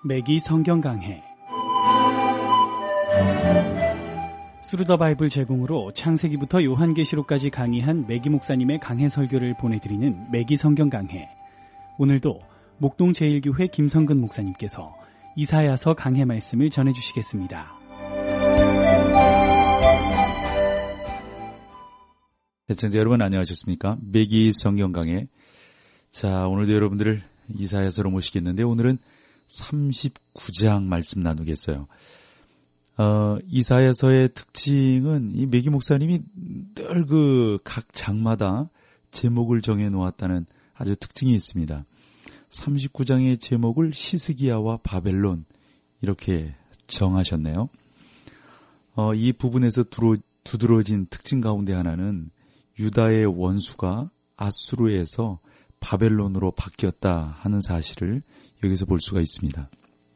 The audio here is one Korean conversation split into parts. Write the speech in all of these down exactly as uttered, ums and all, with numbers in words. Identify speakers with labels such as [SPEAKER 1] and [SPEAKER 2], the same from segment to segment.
[SPEAKER 1] 매기 성경 강해. 스루더 바이블 제공으로 창세기부터 요한계시록까지 강의한 매기 목사님의 강해 설교를 보내드리는 매기 성경 강해. 오늘도 목동 제일교회 김성근 목사님께서 이사야서 강해 말씀을 전해주시겠습니다.
[SPEAKER 2] 시청자 여러분 안녕하셨습니까? 매기 성경 강해. 자, 오늘도 여러분들을 이사야서로 모시겠는데 오늘은 삼십구 장 말씀 나누겠어요. 어, 이사야서의 특징은 이 매기 목사님이 늘 그 각 장마다 제목을 정해 놓았다는 아주 특징이 있습니다. 삼십구 장의 제목을 히스기야와 바벨론 이렇게 정하셨네요. 어, 이 부분에서 두루, 두드러진 특징 가운데 하나는 유다의 원수가 아수르에서 바벨론으로 바뀌었다 하는 사실을 여기서 볼 수가 있습니다.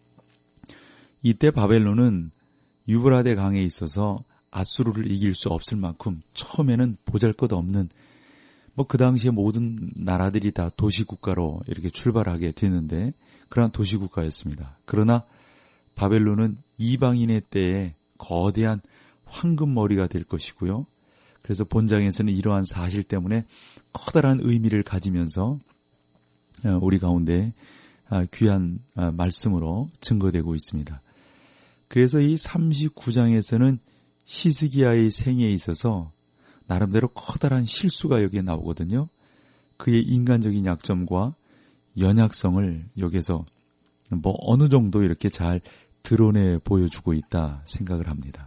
[SPEAKER 2] 이때 바벨론은 유브라데 강에 있어서 아수르를 이길 수 없을 만큼 처음에는 보잘것없는 뭐 그 당시에 모든 나라들이 다 도시국가로 이렇게 출발하게 되는데 그러한 도시국가였습니다. 그러나 바벨론은 이방인의 때에 거대한 황금머리가 될 것이고요. 그래서 본장에서는 이러한 사실 때문에 커다란 의미를 가지면서 우리 가운데 귀한 말씀으로 증거되고 있습니다. 그래서 이 삼십구 장에서는 히스기야의 생애에 있어서 나름대로 커다란 실수가 여기에 나오거든요. 그의 인간적인 약점과 연약성을 여기서 뭐 어느 정도 이렇게 잘 드러내 보여주고 있다 생각을 합니다.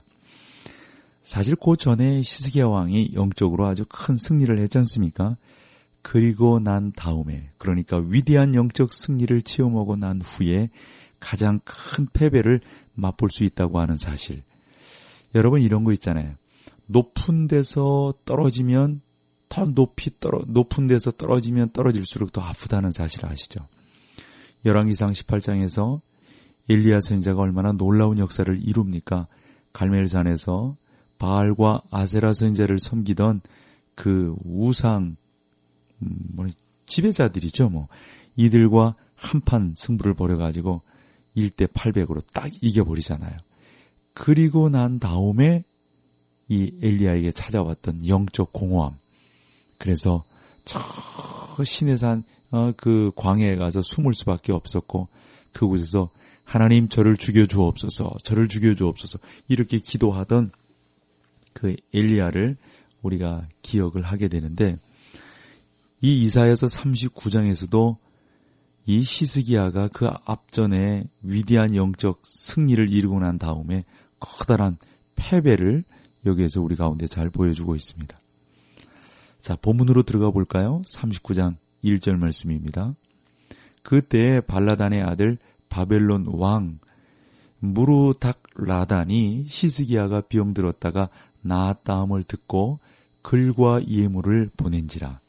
[SPEAKER 2] 사실 그 전에 히스기야 왕이 영적으로 아주 큰 승리를 했지 않습니까? 그리고 난 다음에, 그러니까 위대한 영적 승리를 체험하고 난 후에 가장 큰 패배를 맛볼 수 있다고 하는 사실. 여러분 이런 거 있잖아요. 높은 데서 떨어지면 더 높이 떨어, 높은 데서 떨어지면 떨어질수록 더 아프다는 사실 아시죠? 열왕기상 십팔 장에서 엘리야 선지자가 얼마나 놀라운 역사를 이룹니까? 갈멜산에서 바알과 아세라 선지자를 섬기던 그 우상 음, 뭐 지배자들이죠. 뭐 이들과 한판 승부를 벌여가지고 일 대 팔백으로 딱 이겨버리잖아요. 그리고 난 다음에 이 엘리야에게 찾아왔던 영적 공허함. 그래서 저 시내산 어, 그 광야에 가서 숨을 수밖에 없었고 그곳에서 하나님 저를 죽여주옵소서, 저를 죽여주옵소서 이렇게 기도하던 그 엘리야를 우리가 기억을 하게 되는데 이 이사야서 삼십구 장에서도 이 히스기야가 그 앞전에 위대한 영적 승리를 이루고 난 다음에 커다란 패배를 여기에서 우리 가운데 잘 보여주고 있습니다. 자, 본문으로 들어가 볼까요? 삼십구 장 일 절 말씀입니다. 그때 발라단의 아들 바벨론 왕 무르닥라단이 히스기야가 병들었다가 나았다함을 듣고 글과 예물을 보낸지라.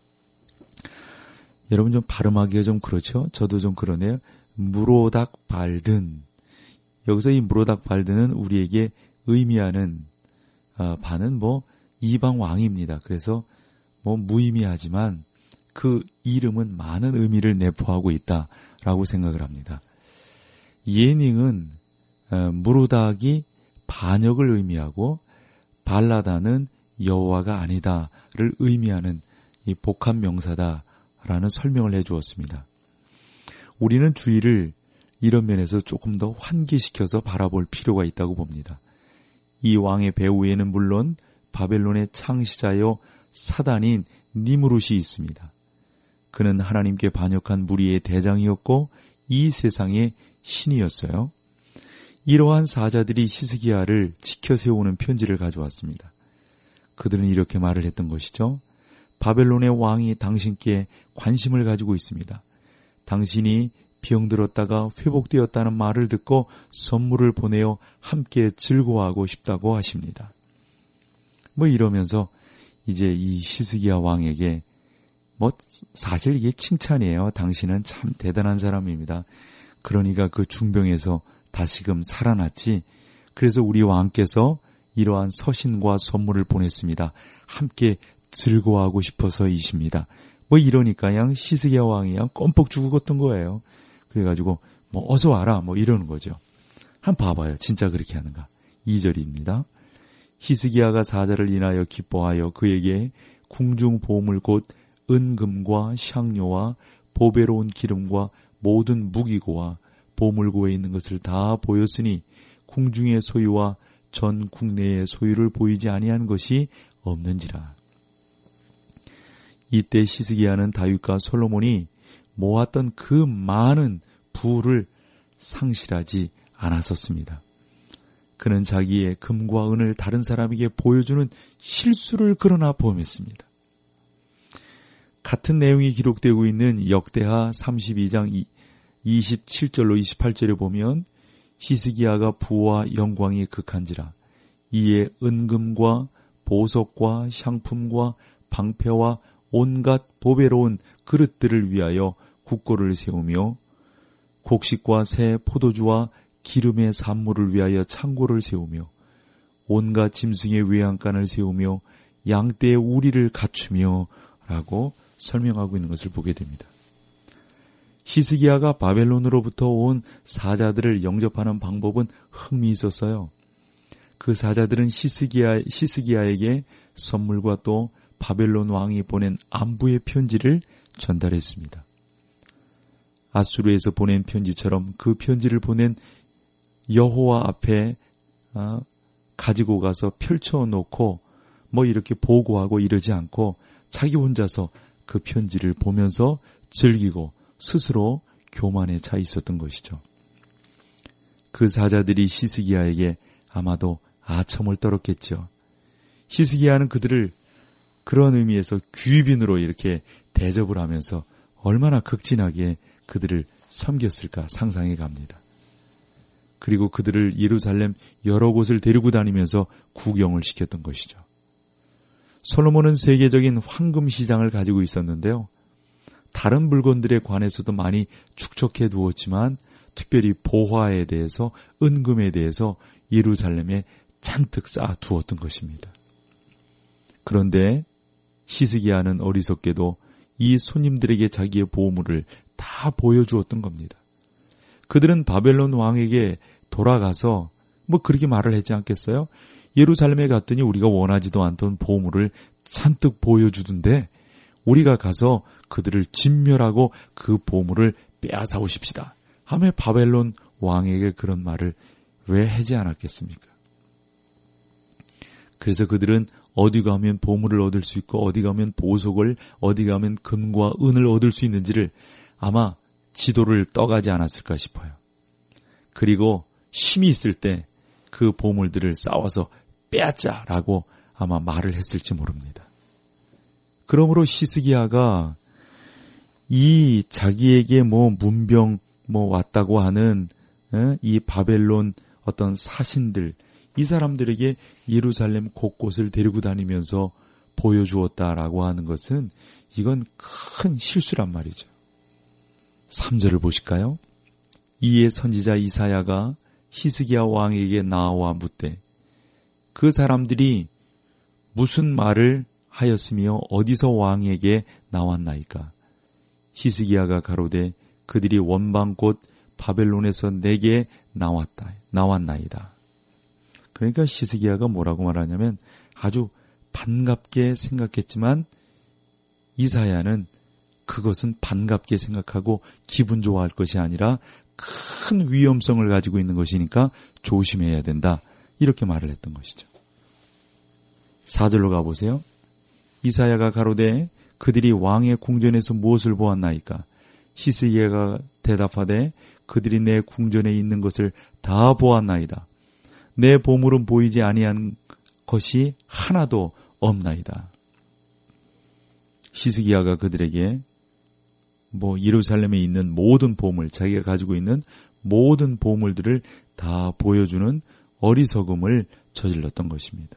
[SPEAKER 2] 여러분 좀 발음하기가 좀 그렇죠? 저도 좀 그러네요. 무로닥 발든. 여기서 이 무로닥 발든은 우리에게 의미하는 어, 바는 뭐 이방 왕입니다. 그래서 뭐 무의미하지만 그 이름은 많은 의미를 내포하고 있다라고 생각을 합니다. 예닝은 어, 무로닥이 반역을 의미하고 발라다는 여호와가 아니다를 의미하는 이 복합 명사다라는 설명을 해주었습니다. 우리는 주의를 이런 면에서 조금 더 환기시켜서 바라볼 필요가 있다고 봅니다. 이 왕의 배후에는 물론 바벨론의 창시자요 사단인 니무롯이 있습니다. 그는 하나님께 반역한 무리의 대장이었고 이 세상의 신이었어요. 이러한 사자들이 히스기야를 지켜 세우는 편지를 가져왔습니다. 그들은 이렇게 말을 했던 것이죠. 바벨론의 왕이 당신께 관심을 가지고 있습니다. 당신이 병들었다가 회복되었다는 말을 듣고 선물을 보내어 함께 즐거워하고 싶다고 하십니다. 뭐 이러면서 이제 이 히스기야 왕에게 뭐 사실 이게 칭찬이에요. 당신은 참 대단한 사람입니다. 그러니까 그 중병에서 다시금 살아났지. 그래서 우리 왕께서 이러한 서신과 선물을 보냈습니다. 함께 즐거워하고 싶어서이십니다. 뭐 이러니까 양 히스기야 왕이 양 껌뻑 죽었던 거예요. 그래가지고 뭐 어서 와라 뭐 이러는 거죠. 한번 봐봐요. 진짜 그렇게 하는가. 이 절입니다. 히스기야가 사자를 인하여 기뻐하여 그에게 궁중 보물 곧 은금과 향료와 보배로운 기름과 모든 무기고와 보물고에 있는 것을 다 보였으니 궁중의 소유와 전 국내의 소유를 보이지 아니한 것이 없는지라. 이때 히스기야는 다윗과 솔로몬이 모았던 그 많은 부를 상실하지 않았었습니다. 그는 자기의 금과 은을 다른 사람에게 보여주는 실수를 그러나 범했습니다. 같은 내용이 기록되고 있는 역대하 삼십이 장 이십칠 절로 이십팔 절에 보면 히스기야가 부와 영광이 극한지라 이에 은금과 보석과 향품과 방패와 온갖 보배로운 그릇들을 위하여 국고를 세우며 곡식과 새 포도주와 기름의 산물을 위하여 창고를 세우며 온갖 짐승의 외양간을 세우며 양떼의 우리를 갖추며 라고 설명하고 있는 것을 보게 됩니다. 히스기야가 바벨론으로부터 온 사자들을 영접하는 방법은 흥미있었어요. 그 사자들은 히스기야, 히스기야에게 선물과 또 바벨론 왕이 보낸 안부의 편지를 전달했습니다. 아수르에서 보낸 편지처럼 그 편지를 보낸 여호와 앞에 어, 가지고 가서 펼쳐놓고 뭐 이렇게 보고하고 이러지 않고 자기 혼자서 그 편지를 보면서 즐기고 스스로 교만에 차 있었던 것이죠. 그 사자들이 히스기야에게 아마도 아첨을 떨었겠죠. 히스기야는 그들을 그런 의미에서 귀빈으로 이렇게 대접을 하면서 얼마나 극진하게 그들을 섬겼을까 상상해 갑니다. 그리고 그들을 예루살렘 여러 곳을 데리고 다니면서 구경을 시켰던 것이죠. 솔로몬은 세계적인 황금 시장을 가지고 있었는데요. 다른 물건들에 관해서도 많이 축적해 두었지만 특별히 보화에 대해서, 은금에 대해서 예루살렘에 잔뜩 쌓아 두었던 것입니다. 그런데 히스기야는 어리석게도 이 손님들에게 자기의 보물을 다 보여주었던 겁니다. 그들은 바벨론 왕에게 돌아가서 뭐 그렇게 말을 했지 않겠어요? 예루살렘에 갔더니 우리가 원하지도 않던 보물을 잔뜩 보여주던데 우리가 가서 그들을 진멸하고 그 보물을 빼앗아 오십시다. 하며 바벨론 왕에게 그런 말을 왜 하지 않았겠습니까? 그래서 그들은 어디 가면 보물을 얻을 수 있고 어디 가면 보석을, 어디 가면 금과 은을 얻을 수 있는지를 아마 지도를 떠가지 않았을까 싶어요. 그리고 힘이 있을 때 그 보물들을 싸워서 빼앗자라고 아마 말을 했을지 모릅니다. 그러므로 히스기야가 이 자기에게 뭐 문병 뭐 왔다고 하는 에? 이 바벨론 어떤 사신들, 이 사람들에게 예루살렘 곳곳을 데리고 다니면서 보여주었다라고 하는 것은 이건 큰 실수란 말이죠. 삼 절을 보실까요? 이에 선지자 이사야가 히스기야 왕에게 나와 묻되 그 사람들이 무슨 말을 하였으며 어디서 왕에게 나왔나이까? 히스기야가 가로되 그들이 원방 곧 바벨론에서 내게 나왔다, 나왔나이다. 그러니까 히스기야가 뭐라고 말하냐면 아주 반갑게 생각했지만 이사야는 그것은 반갑게 생각하고 기분 좋아할 것이 아니라 큰 위험성을 가지고 있는 것이니까 조심해야 된다. 이렇게 말을 했던 것이죠. 사 절로 가보세요. 이사야가 가로되 그들이 왕의 궁전에서 무엇을 보았나이까? 히스기야가 대답하되 그들이 내 궁전에 있는 것을 다 보았나이다. 내 보물은 보이지 아니한 것이 하나도 없나이다. 히스기야가 그들에게 뭐 예루살렘에 있는 모든 보물, 자기가 가지고 있는 모든 보물들을 다 보여주는 어리석음을 저질렀던 것입니다.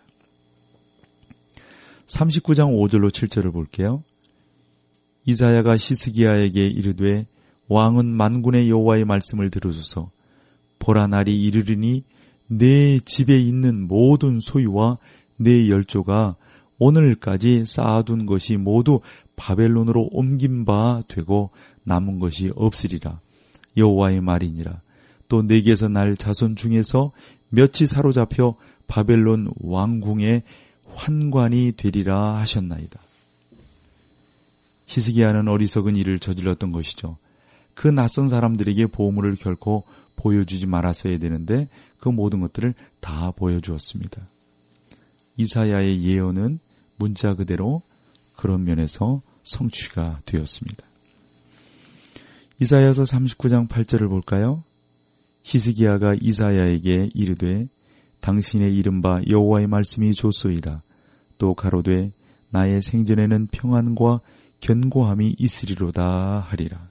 [SPEAKER 2] 삼십구 장 오 절로 칠 절을 볼게요. 이사야가 히스기야에게 이르되 왕은 만군의 여호와의 말씀을 들으소서. 보라 날이 이르리니 내 집에 있는 모든 소유와 내 열조가 오늘까지 쌓아둔 것이 모두 바벨론으로 옮긴 바 되고 남은 것이 없으리라. 여호와의 말이니라. 또 내게서 날 자손 중에서 몇이 사로잡혀 바벨론 왕궁의 환관이 되리라 하셨나이다. 히스기야는 어리석은 일을 저질렀던 것이죠. 그 낯선 사람들에게 보물을 결코 보여주지 말았어야 되는데 그 모든 것들을 다 보여주었습니다. 이사야의 예언은 문자 그대로 그런 면에서 성취가 되었습니다. 이사야서 삼십구 장 팔 절을 볼까요? 히스기야가 이사야에게 이르되 당신의 이른바 여호와의 말씀이 좋소이다. 또 가로되 나의 생전에는 평안과 견고함이 있으리로다 하리라.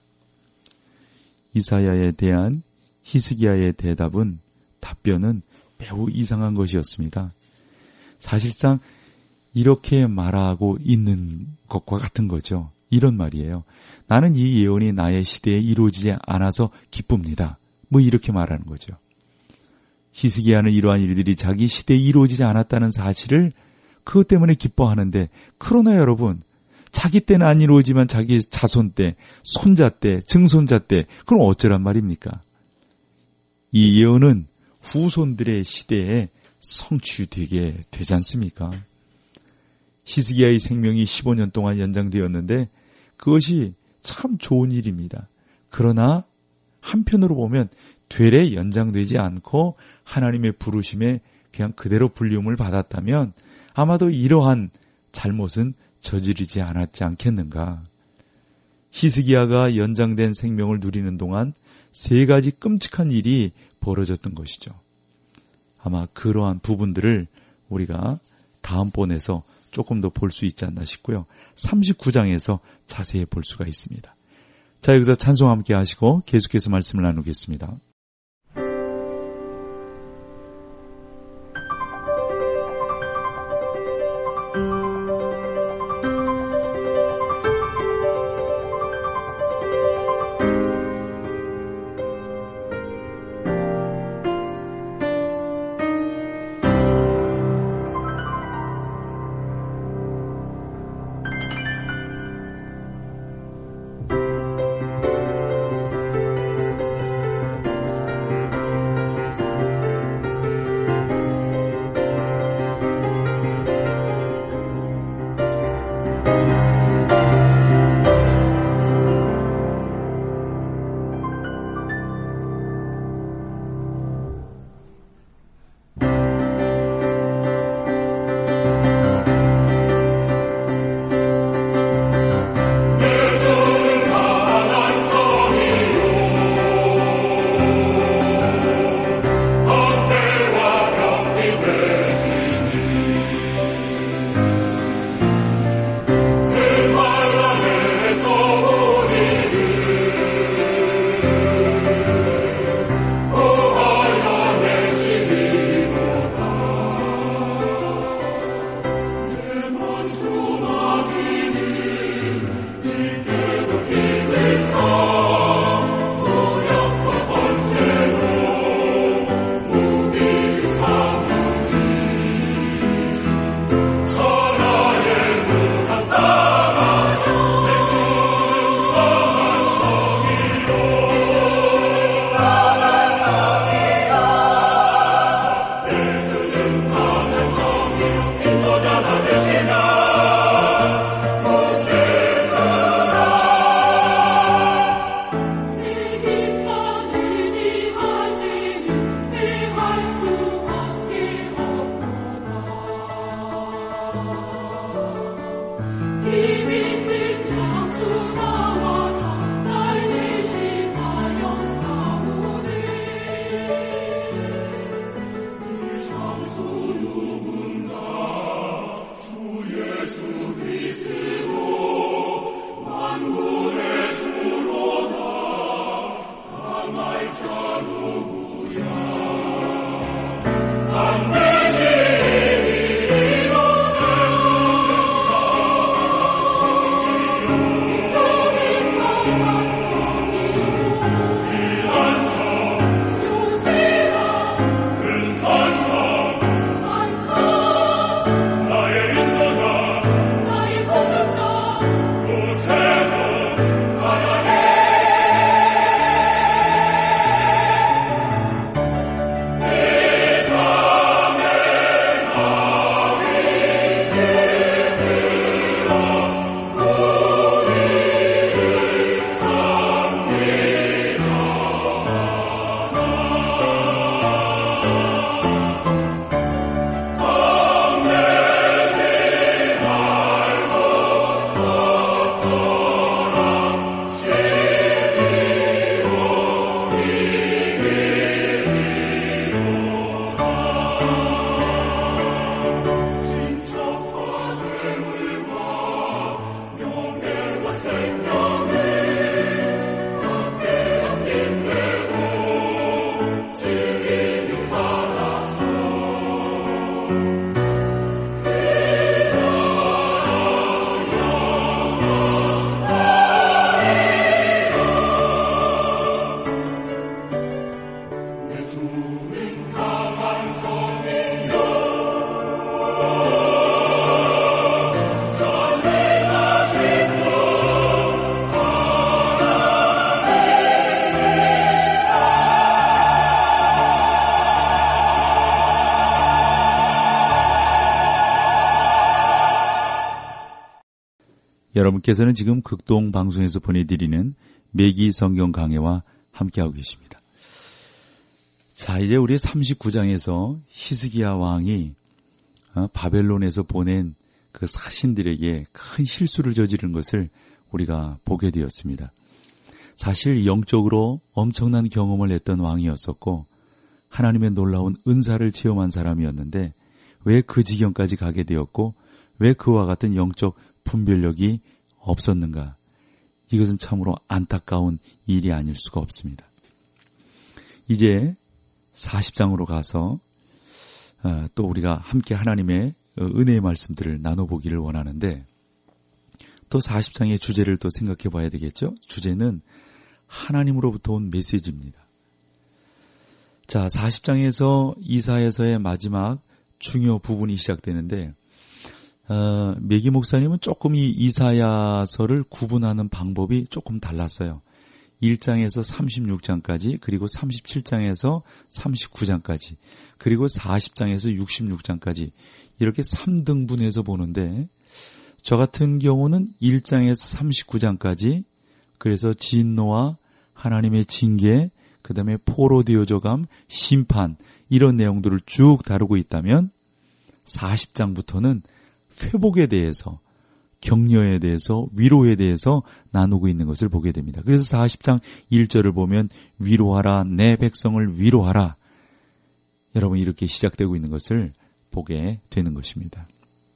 [SPEAKER 2] 이사야에 대한 히스기야의 대답은 답변은 매우 이상한 것이었습니다. 사실상 이렇게 말하고 있는 것과 같은 거죠. 이런 말이에요. 나는 이 예언이 나의 시대에 이루어지지 않아서 기쁩니다. 뭐 이렇게 말하는 거죠. 히스기야는 이러한 일들이 자기 시대에 이루어지지 않았다는 사실을 그것 때문에 기뻐하는데, 그러나 여러분, 자기 때는 안 이루어지만 자기 자손 때, 손자 때, 증손자 때, 그럼 어쩌란 말입니까? 이 예언은 후손들의 시대에 성취되게 되지 않습니까? 히스기야의 생명이 십오 년 동안 연장되었는데 그것이 참 좋은 일입니다. 그러나 한편으로 보면 되레 연장되지 않고 하나님의 부르심에 그냥 그대로 불리움을 받았다면 아마도 이러한 잘못은 저지르지 않았지 않겠는가. 히스기야가 연장된 생명을 누리는 동안 세 가지 끔찍한 일이 벌어졌던 것이죠. 아마 그러한 부분들을 우리가 다음번에서 조금 더 볼 수 있지 않나 싶고요. 삼십구 장에서 자세히 볼 수가 있습니다. 자, 여기서 찬송 함께 하시고 계속해서 말씀을 나누겠습니다. 여러분께서는 지금 극동 방송에서 보내드리는 매기 성경 강해와 함께하고 계십니다. 자, 이제 우리 삼십구 장에서 히스기야 왕이 바벨론에서 보낸 그 사신들에게 큰 실수를 저지른 것을 우리가 보게 되었습니다. 사실 영적으로 엄청난 경험을 했던 왕이었었고 하나님의 놀라운 은사를 체험한 사람이었는데 왜 그 지경까지 가게 되었고 왜 그와 같은 영적 분별력이 없었는가? 이것은 참으로 안타까운 일이 아닐 수가 없습니다. 이제 사십 장으로 가서 또 우리가 함께 하나님의 은혜의 말씀들을 나눠보기를 원하는데 또 사십 장의 주제를 또 생각해 봐야 되겠죠? 주제는 하나님으로부터 온 메시지입니다. 자, 사십 장에서 이사야서의 마지막 중요 부분이 시작되는데 어, 매기 목사님은 조금 이 이사야서를 구분하는 방법이 조금 달랐어요. 일 장에서 삼십육 장까지, 그리고 삼십칠 장에서 삼십구 장까지, 그리고 사십 장에서 육십육 장까지 이렇게 삼 등분해서 보는데 저 같은 경우는 일 장에서 삼십구 장까지, 그래서 진노와 하나님의 징계, 그 다음에 포로되어져감, 심판 이런 내용들을 쭉 다루고 있다면 사십 장부터는 회복에 대해서, 격려에 대해서, 위로에 대해서 나누고 있는 것을 보게 됩니다. 그래서 사십 장 일 절을 보면 위로하라, 내 백성을 위로하라. 여러분 이렇게 시작되고 있는 것을 보게 되는 것입니다.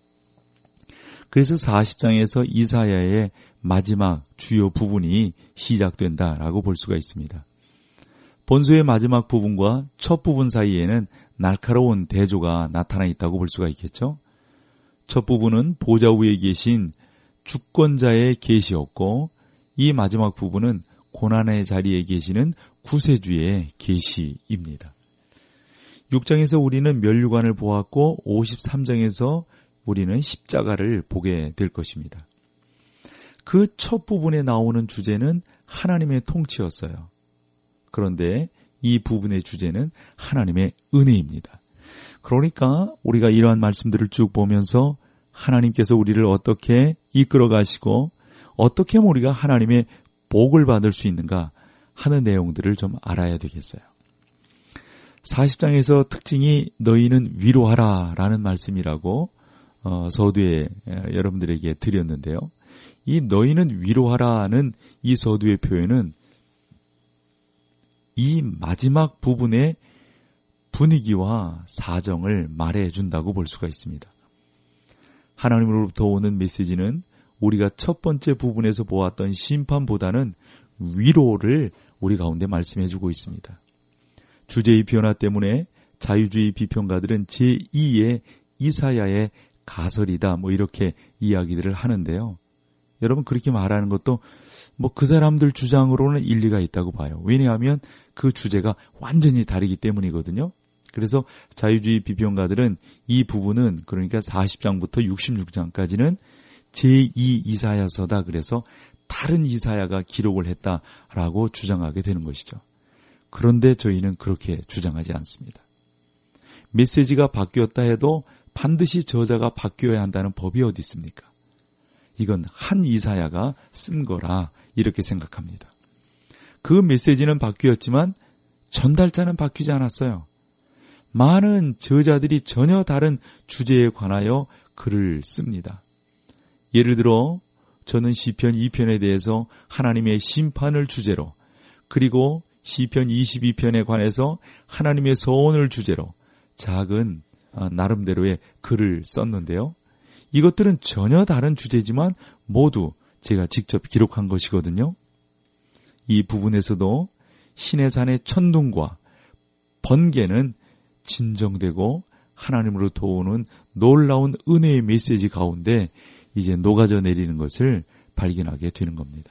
[SPEAKER 2] 그래서 사십 장에서 이사야의 마지막 주요 부분이 시작된다라고 볼 수가 있습니다. 본서의 마지막 부분과 첫 부분 사이에는 날카로운 대조가 나타나 있다고 볼 수가 있겠죠. 첫 부분은 보좌 위에 계신 주권자의 계시였고 이 마지막 부분은 고난의 자리에 계시는 구세주의 계시입니다. 육 장에서 우리는 면류관을 보았고 오십삼 장에서 우리는 십자가를 보게 될 것입니다. 그 첫 부분에 나오는 주제는 하나님의 통치였어요. 그런데 이 부분의 주제는 하나님의 은혜입니다. 그러니까 우리가 이러한 말씀들을 쭉 보면서 하나님께서 우리를 어떻게 이끌어 가시고 어떻게 하면 우리가 하나님의 복을 받을 수 있는가 하는 내용들을 좀 알아야 되겠어요. 사십 장에서 특징이 너희는 위로하라 라는 말씀이라고 어, 서두에 여러분들에게 드렸는데요. 이 너희는 위로하라는 이 서두의 표현은 이 마지막 부분의 분위기와 사정을 말해준다고 볼 수가 있습니다. 하나님으로부터 오는 메시지는 우리가 첫 번째 부분에서 보았던 심판보다는 위로를 우리 가운데 말씀해주고 있습니다. 주제의 변화 때문에 자유주의 비평가들은 제이의 이사야의 가설이다 뭐 이렇게 이야기들을 하는데요. 여러분 그렇게 말하는 것도 뭐 그 사람들 주장으로는 일리가 있다고 봐요. 왜냐하면 그 주제가 완전히 다르기 때문이거든요. 그래서 자유주의 비평가들은 이 부분은 그러니까 사십 장부터 육십육 장까지는 제이 이사야서다. 그래서 다른 이사야가 기록을 했다라고 주장하게 되는 것이죠. 그런데 저희는 그렇게 주장하지 않습니다. 메시지가 바뀌었다 해도 반드시 저자가 바뀌어야 한다는 법이 어디 있습니까? 이건 한 이사야가 쓴 거라 이렇게 생각합니다. 그 메시지는 바뀌었지만 전달자는 바뀌지 않았어요. 많은 저자들이 전혀 다른 주제에 관하여 글을 씁니다. 예를 들어 저는 시편 이 편에 대해서 하나님의 심판을 주제로, 그리고 시편 이십이 편에 관해서 하나님의 서원을 주제로 작은 나름대로의 글을 썼는데요. 이것들은 전혀 다른 주제지만 모두 제가 직접 기록한 것이거든요. 이 부분에서도 신의 산의 천둥과 번개는 진정되고 하나님으로부터 오는 놀라운 은혜의 메시지 가운데 이제 녹아져 내리는 것을 발견하게 되는 겁니다.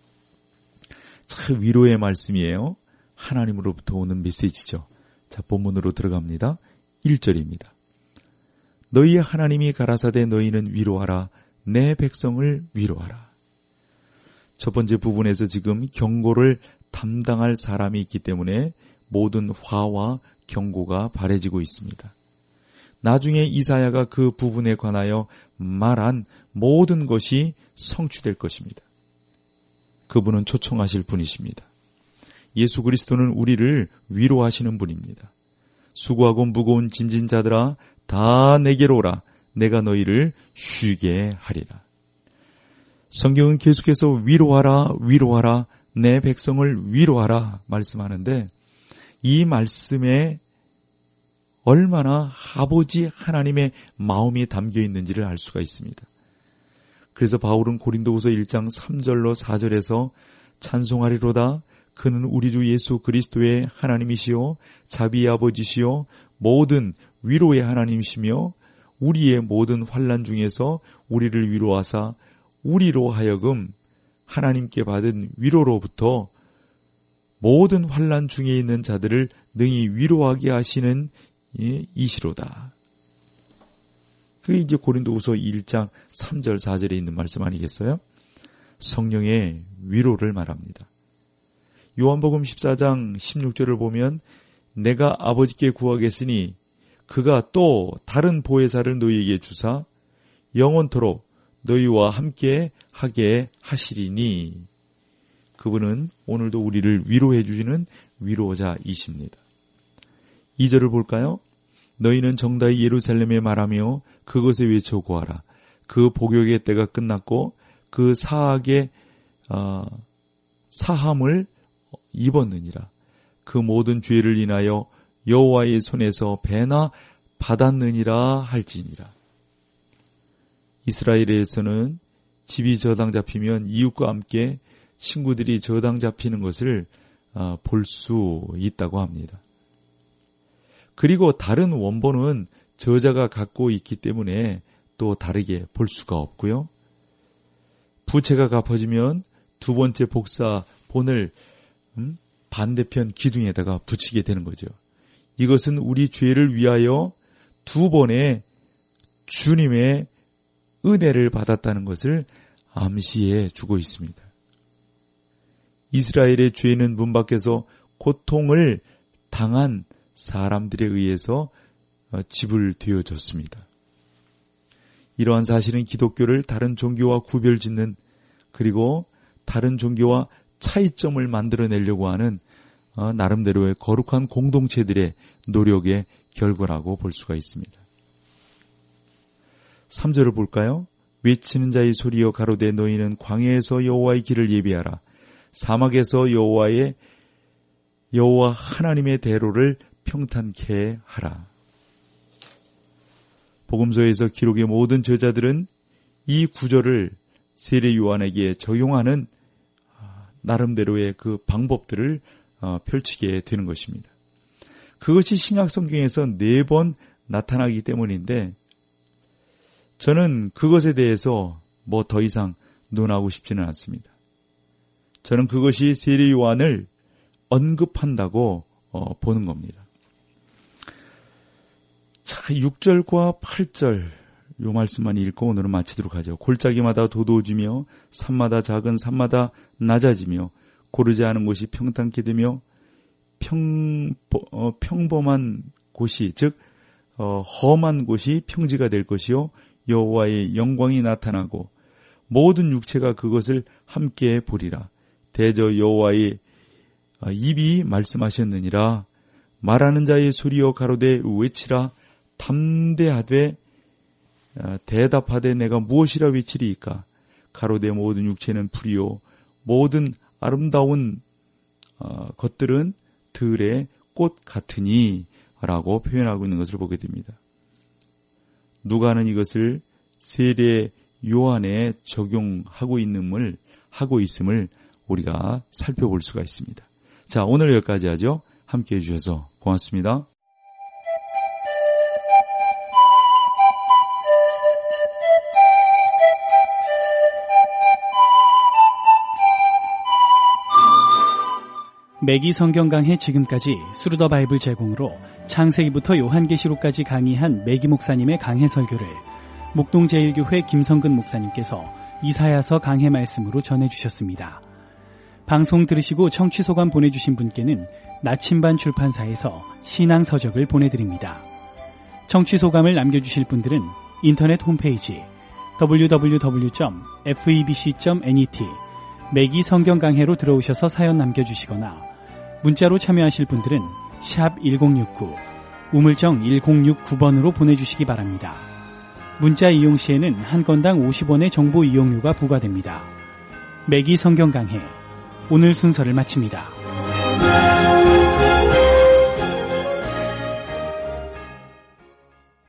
[SPEAKER 2] 참 위로의 말씀이에요. 하나님으로부터 오는 메시지죠. 자, 본문으로 들어갑니다. 일 절입니다. 너희의 하나님이 가라사대 너희는 위로하라. 내 백성을 위로하라. 첫 번째 부분에서 지금 경고를 담당할 사람이 있기 때문에 모든 화와 경고가 바래지고 있습니다. 나중에 이사야가 그 부분에 관하여 말한 모든 것이 성취될 것입니다. 그분은 초청하실 분이십니다. 예수 그리스도는 우리를 위로하시는 분입니다. 수고하고 무거운 짐진 자들아 다 내게로 오라. 내가 너희를 쉬게 하리라. 성경은 계속해서 위로하라 위로하라 내 백성을 위로하라 말씀하는데, 이 말씀에 얼마나 아버지 하나님의 마음이 담겨 있는지를 알 수가 있습니다. 그래서 바울은 고린도후서 일 장 삼 절로 사 절에서 찬송하리로다. 그는 우리 주 예수 그리스도의 하나님이시요 자비의 아버지시요 모든 위로의 하나님이시며 우리의 모든 환난 중에서 우리를 위로하사 우리로 하여금 하나님께 받은 위로로부터 모든 환난 중에 있는 자들을 능히 위로하게 하시는 이시로다. 그게 이제 고린도후서 일 장 삼 절 사 절에 있는 말씀 아니겠어요? 성령의 위로를 말합니다. 요한복음 십사 장 십육 절을 보면 내가 아버지께 구하겠으니 그가 또 다른 보혜사를 너희에게 주사 영원토록 너희와 함께 하게 하시리니, 그분은 오늘도 우리를 위로해 주시는 위로자이십니다. 이 절을 볼까요? 너희는 정다이 예루살렘에 말하며 그것에 외쳐 구하라. 그 복역의 때가 끝났고 그 사악의 어, 사함을 입었느니라. 그 모든 죄를 인하여 여호와의 손에서 배나 받았느니라 할지니라. 이스라엘에서는 집이 저당 잡히면 이웃과 함께 친구들이 저당 잡히는 것을 볼 수 있다고 합니다. 그리고 다른 원본은 저자가 갖고 있기 때문에 또 다르게 볼 수가 없고요. 부채가 갚아지면 두 번째 복사 본을 음? 반대편 기둥에다가 붙이게 되는 거죠. 이것은 우리 죄를 위하여 두 번의 주님의 은혜를 받았다는 것을 암시해 주고 있습니다. 이스라엘의 죄는 문 밖에서 고통을 당한 사람들에 의해서 지불되어졌습니다. 이러한 사실은 기독교를 다른 종교와 구별짓는, 그리고 다른 종교와 차이점을 만들어내려고 하는 나름대로의 거룩한 공동체들의 노력의 결과라고 볼 수가 있습니다. 삼 절을 볼까요? 외치는 자의 소리여 가로되 너희는 광야에서 여호와의 길을 예비하라. 사막에서 여호와의 여호와 하나님의 대로를 평탄케 하라. 복음서에서 기록의 모든 저자들은 이 구절을 세례 요한에게 적용하는 나름대로의 그 방법들을 펼치게 되는 것입니다. 그것이 신약 성경에서 네 번 나타나기 때문인데, 저는 그것에 대해서 뭐 더 이상 논하고 싶지는 않습니다. 저는 그것이 세례 요한을 언급한다고 어, 보는 겁니다. 자, 육 절과 팔 절 요 말씀만 읽고 오늘은 마치도록 하죠. 골짜기마다 도도해지며 산마다 작은 산마다 낮아지며 고르지 않은 곳이 평탄케 되며 평, 어, 평범한 곳이 즉 어, 험한 곳이 평지가 될 것이요 여호와의 영광이 나타나고 모든 육체가 그것을 함께 보리라. 대저 여호와의 입이 말씀하셨느니라. 말하는 자의 소리여 가로되 외치라. 담대하되 대답하되 내가 무엇이라 외치리이까. 가로되 모든 육체는 불이요 모든 아름다운 것들은 들의 꽃 같으니 라고 표현하고 있는 것을 보게 됩니다. 누가는 이것을 세례 요한에 적용하고 있음을 하고 있음을 우리가 살펴볼 수가 있습니다. 자, 오늘 여기까지 하죠. 함께해 주셔서 고맙습니다.
[SPEAKER 1] 매기 성경 강해 지금까지 스루 더 바이블 제공으로 창세기부터 요한계시록까지 강의한 매기 목사님의 강해 설교를 목동제일교회 김성근 목사님께서 이사야서 강해 말씀으로 전해주셨습니다. 방송 들으시고 청취 소감 보내주신 분께는 나침반 출판사에서 신앙서적을 보내드립니다. 청취 소감을 남겨주실 분들은 인터넷 홈페이지 더블유 더블유 더블유 점 에프이비씨 점 넷 매기 성경 강해로 들어오셔서 사연 남겨주시거나 문자로 참여하실 분들은 샵 천육십구 우물정 천육십구 번으로 보내주시기 바랍니다. 문자 이용 시에는 한 건당 오십 원의 정보 이용료가 부과됩니다. 매기 성경 강해 오늘 순서를 마칩니다.